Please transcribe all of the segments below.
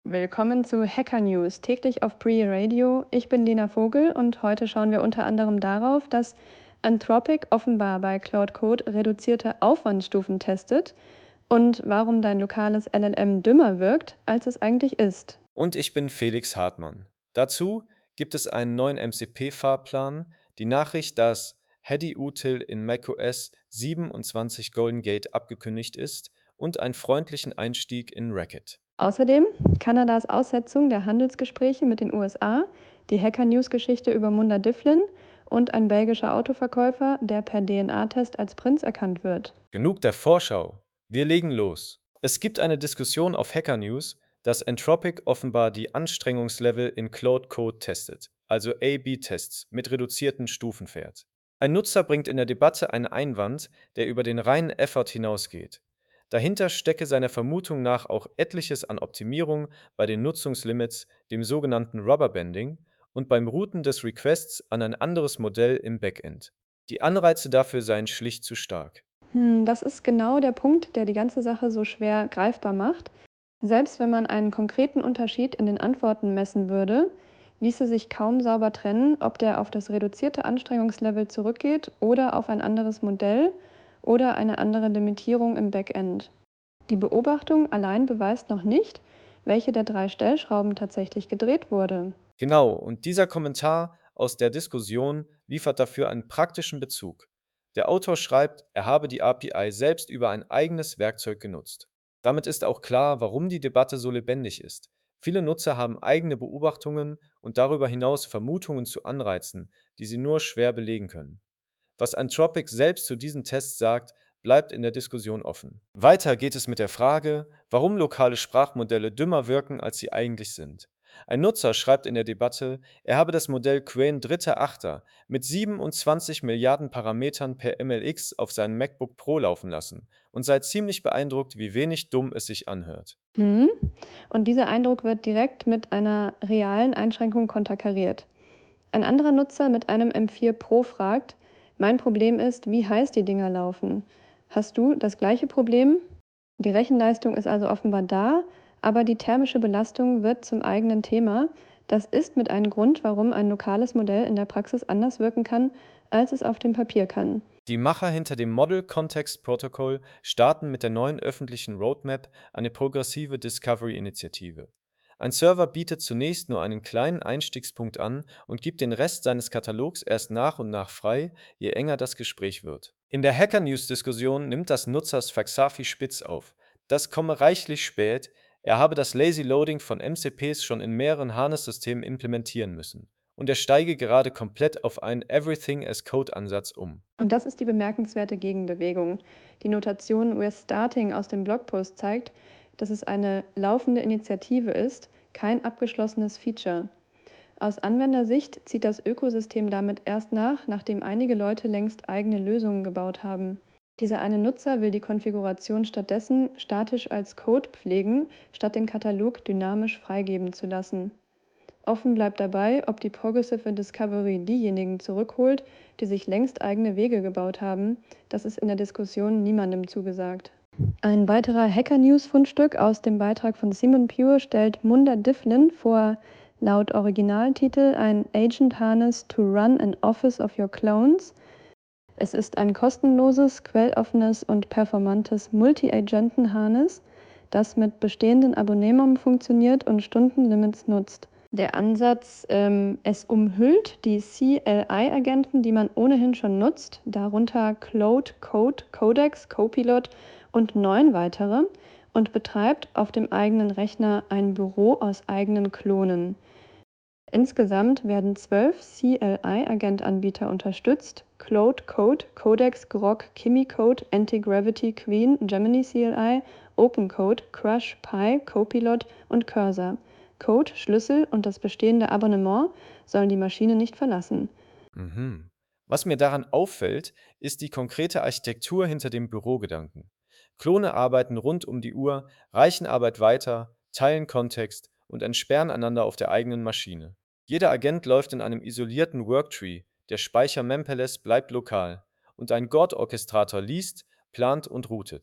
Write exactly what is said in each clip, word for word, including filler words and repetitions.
Willkommen zu Hacker News, täglich auf Pre Radio. Ich bin Lena Vogel und heute schauen wir unter anderem darauf, dass Anthropic offenbar bei Claude Code reduzierte Aufwandstufen testet und warum dein lokales L L M dümmer wirkt, als es eigentlich ist. Und ich bin Felix Hartmann. Dazu gibt es einen neuen M C P-Fahrplan, die Nachricht, dass HediUtil in macOS siebenundzwanzig Golden Gate abgekündigt ist und einen freundlichen Einstieg in Racket. Außerdem Kanadas Aussetzung der Handelsgespräche mit den U S A, die Hacker News Geschichte über Munda Divlin und ein belgischer Autoverkäufer, der per D N A-Test als Prinz erkannt wird. Genug der Vorschau. Wir legen los. Es gibt eine Diskussion auf Hacker News, dass Anthropic offenbar die Anstrengungslevel in Claude Code testet, also A B Tests mit reduzierten Stufen fährt. Ein Nutzer bringt in der Debatte einen Einwand, der über den reinen Effort hinausgeht. Dahinter stecke seiner Vermutung nach auch etliches an Optimierung bei den Nutzungslimits, dem sogenannten Rubberbanding, und beim Routen des Requests an ein anderes Modell im Backend. Die Anreize dafür seien schlicht zu stark. Hm, das ist genau der Punkt, der die ganze Sache so schwer greifbar macht. Selbst wenn man einen konkreten Unterschied in den Antworten messen würde, ließe sich kaum sauber trennen, ob der auf das reduzierte Anstrengungslevel zurückgeht oder auf ein anderes Modell oder eine andere Limitierung im Backend. Die Beobachtung allein beweist noch nicht, welche der drei Stellschrauben tatsächlich gedreht wurde. Genau, und dieser Kommentar aus der Diskussion liefert dafür einen praktischen Bezug. Der Autor schreibt, er habe die A P I selbst über ein eigenes Werkzeug genutzt. Damit ist auch klar, warum die Debatte so lebendig ist. Viele Nutzer haben eigene Beobachtungen und darüber hinaus Vermutungen zu Anreizen, die sie nur schwer belegen können. Was Anthropic selbst zu diesen Tests sagt, bleibt in der Diskussion offen. Weiter geht es mit der Frage, warum lokale Sprachmodelle dümmer wirken, als sie eigentlich sind. Ein Nutzer schreibt in der Debatte, er habe das Modell Crane dritter Achter mit siebenundzwanzig Milliarden Parametern per M L X auf seinem MacBook Pro laufen lassen und sei ziemlich beeindruckt, wie wenig dumm es sich anhört. Hm? Und dieser Eindruck wird direkt mit einer realen Einschränkung konterkariert. Ein anderer Nutzer mit einem M vier Pro fragt: Mein Problem ist, wie heiß die Dinger laufen. Hast du das gleiche Problem? Die Rechenleistung ist also offenbar da, aber die thermische Belastung wird zum eigenen Thema. Das ist mit einem Grund, warum ein lokales Modell in der Praxis anders wirken kann, als es auf dem Papier kann. Die Macher hinter dem Model Context Protocol starten mit der neuen öffentlichen Roadmap eine progressive Discovery-Initiative. Ein Server bietet zunächst nur einen kleinen Einstiegspunkt an und gibt den Rest seines Katalogs erst nach und nach frei, je enger das Gespräch wird. In der Hacker-News-Diskussion nimmt das Nutzers Faxafi spitz auf. Das komme reichlich spät, er habe das Lazy Loading von M C Ps schon in mehreren Harness-Systemen implementieren müssen. Und er steige gerade komplett auf einen Everything-as-Code-Ansatz um. Und das ist die bemerkenswerte Gegenbewegung. Die Notation We're Starting aus dem Blogpost zeigt, dass es eine laufende Initiative ist, kein abgeschlossenes Feature. Aus Anwendersicht zieht das Ökosystem damit erst nach, nachdem einige Leute längst eigene Lösungen gebaut haben. Dieser eine Nutzer will die Konfiguration stattdessen statisch als Code pflegen, statt den Katalog dynamisch freigeben zu lassen. Offen bleibt dabei, ob die Progressive Discovery diejenigen zurückholt, die sich längst eigene Wege gebaut haben. Das ist in der Diskussion niemandem zugesagt. Ein weiterer Hacker-News-Fundstück aus dem Beitrag von Simon Pure stellt Munda Divlin vor, laut Originaltitel ein Agent Harness to run an office of your clones. Es ist ein kostenloses, quelloffenes und performantes Multi-Agenten-Harness, das mit bestehenden Abonnementen funktioniert und Stundenlimits nutzt. Der Ansatz, ähm, es umhüllt die C L I-Agenten, die man ohnehin schon nutzt, darunter Claude, Code, Codex, Copilot und neun weitere, und betreibt auf dem eigenen Rechner ein Büro aus eigenen Klonen. Insgesamt werden zwölf C L I-Agent-Anbieter unterstützt: Claude Code, Codex, Grok, Chimicode, Antigravity, Queen, Gemini C L I, OpenCode, Crush, Pi, Copilot und Cursor. Code, Schlüssel und das bestehende Abonnement sollen die Maschine nicht verlassen. Mhm. Was mir daran auffällt, ist die konkrete Architektur hinter dem Bürogedanken. Klone arbeiten rund um die Uhr, reichen Arbeit weiter, teilen Kontext und entsperren einander auf der eigenen Maschine. Jeder Agent läuft in einem isolierten Worktree, der Speicher Mempeles bleibt lokal und ein God-Orchestrator liest, plant und routet.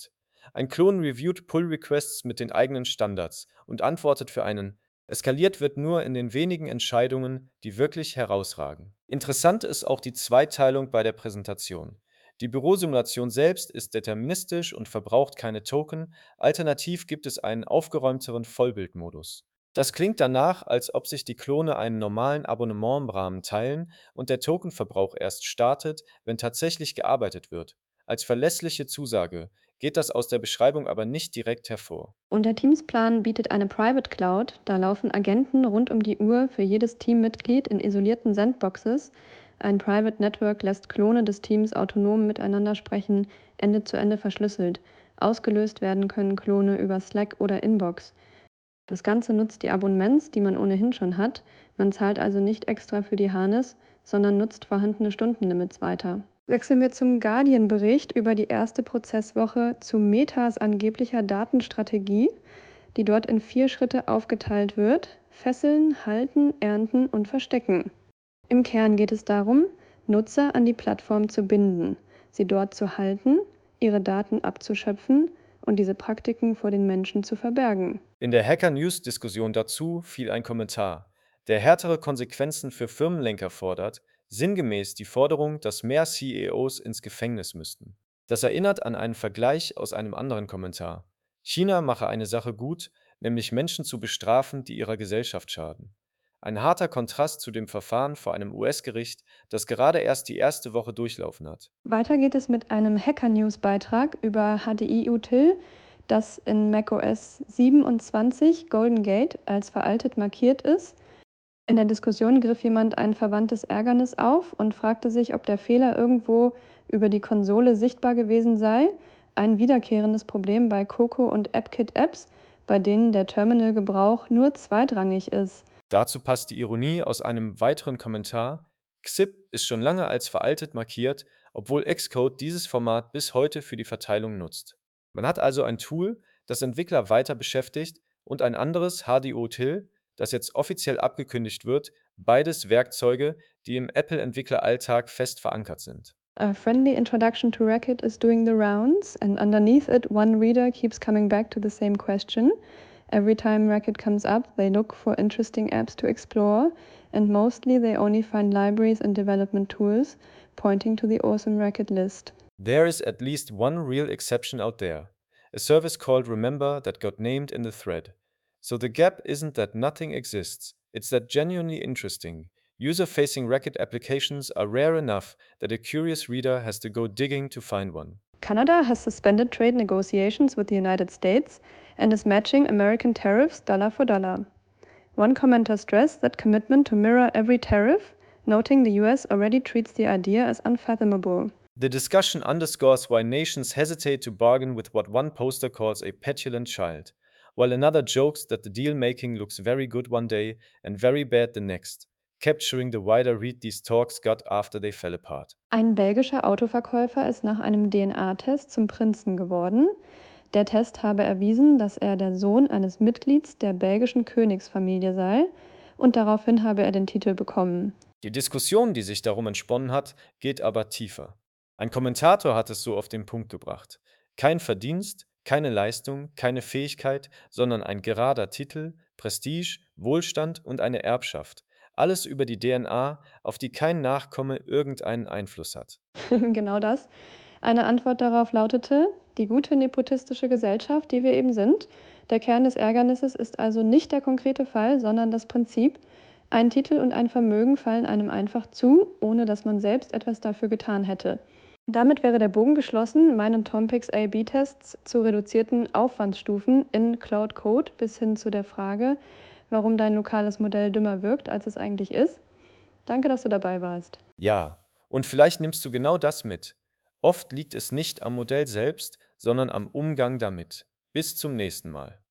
Ein Klon reviewt Pull-Requests mit den eigenen Standards und antwortet für einen. Eskaliert wird nur in den wenigen Entscheidungen, die wirklich herausragen. Interessant ist auch die Zweiteilung bei der Präsentation. Die Bürosimulation selbst ist deterministisch und verbraucht keine Token, alternativ gibt es einen aufgeräumteren Vollbildmodus. Das klingt danach, als ob sich die Klone einen normalen Abonnementrahmen teilen und der Tokenverbrauch erst startet, wenn tatsächlich gearbeitet wird. Als verlässliche Zusage geht das aus der Beschreibung aber nicht direkt hervor. Und der Teamsplan bietet eine Private Cloud, da laufen Agenten rund um die Uhr für jedes Teammitglied in isolierten Sandboxes. Ein Private Network lässt Klone des Teams autonom miteinander sprechen, Ende zu Ende verschlüsselt. Ausgelöst werden können Klone über Slack oder Inbox. Das Ganze nutzt die Abonnements, die man ohnehin schon hat. Man zahlt also nicht extra für die Harness, sondern nutzt vorhandene Stundenlimits weiter. Wechseln wir zum Guardian-Bericht über die erste Prozesswoche zu Metas angeblicher Datenstrategie, die dort in vier Schritte aufgeteilt wird: Fesseln, Halten, Ernten und Verstecken. Im Kern geht es darum, Nutzer an die Plattform zu binden, sie dort zu halten, ihre Daten abzuschöpfen und diese Praktiken vor den Menschen zu verbergen. In der Hacker-News-Diskussion dazu fiel ein Kommentar, der härtere Konsequenzen für Firmenlenker fordert, sinngemäß die Forderung, dass mehr C E Os ins Gefängnis müssten. Das erinnert an einen Vergleich aus einem anderen Kommentar. China mache eine Sache gut, nämlich Menschen zu bestrafen, die ihrer Gesellschaft schaden. Ein harter Kontrast zu dem Verfahren vor einem U S-Gericht, das gerade erst die erste Woche durchlaufen hat. Weiter geht es mit einem Hacker-News-Beitrag über H D I-Util, das in macOS siebenundzwanzig Golden Gate als veraltet markiert ist. In der Diskussion griff jemand ein verwandtes Ärgernis auf und fragte sich, ob der Fehler irgendwo über die Konsole sichtbar gewesen sei. Ein wiederkehrendes Problem bei Coco und AppKit-Apps, bei denen der Terminalgebrauch nur zweitrangig ist. Dazu passt die Ironie aus einem weiteren Kommentar. Xip ist schon lange als veraltet markiert, obwohl Xcode dieses Format bis heute für die Verteilung nutzt. Man hat also ein Tool, das Entwickler weiter beschäftigt, und ein anderes, H D O-Till, das jetzt offiziell abgekündigt wird, beides Werkzeuge, die im Apple-Entwickleralltag fest verankert sind. A friendly introduction to Racket is doing the rounds, and underneath it, one reader keeps coming back to the same question. Every time Racket comes up, they look for interesting apps to explore, and mostly they only find libraries and development tools, pointing to the awesome Racket list. There is at least one real exception out there, a service called Remember that got named in the thread. So the gap isn't that nothing exists, it's that genuinely interesting. User-facing Racket applications are rare enough that a curious reader has to go digging to find one. Canada has suspended trade negotiations with the United States and is matching American tariffs dollar for dollar. One commenter stressed that commitment to mirror every tariff, noting the U S already treats the idea as unfathomable. The discussion underscores why nations hesitate to bargain with what one poster calls a petulant child, while another jokes that the deal-making looks very good one day and very bad the next, capturing the wider read these talks got after they fell apart. Ein belgischer Autoverkäufer ist nach einem D N A-Test zum Prinzen geworden. Der Test habe erwiesen, dass er der Sohn eines Mitglieds der belgischen Königsfamilie sei, und daraufhin habe er den Titel bekommen. Die Diskussion, die sich darum entsponnen hat, geht aber tiefer. Ein Kommentator hat es so auf den Punkt gebracht. Kein Verdienst, keine Leistung, keine Fähigkeit, sondern ein gerader Titel, Prestige, Wohlstand und eine Erbschaft. Alles über die D N A, auf die kein Nachkomme irgendeinen Einfluss hat. Genau das. Eine Antwort darauf lautete: Die gute nepotistische Gesellschaft, die wir eben sind. Der Kern des Ärgernisses ist also nicht der konkrete Fall, sondern das Prinzip. Ein Titel und ein Vermögen fallen einem einfach zu, ohne dass man selbst etwas dafür getan hätte. Damit wäre der Bogen geschlossen, meinen Tompix A B-Tests zu reduzierten Aufwandsstufen in Cloud Code bis hin zu der Frage, warum dein lokales Modell dümmer wirkt, als es eigentlich ist. Danke, dass du dabei warst. Ja, und vielleicht nimmst du genau das mit. Oft liegt es nicht am Modell selbst, sondern am Umgang damit. Bis zum nächsten Mal.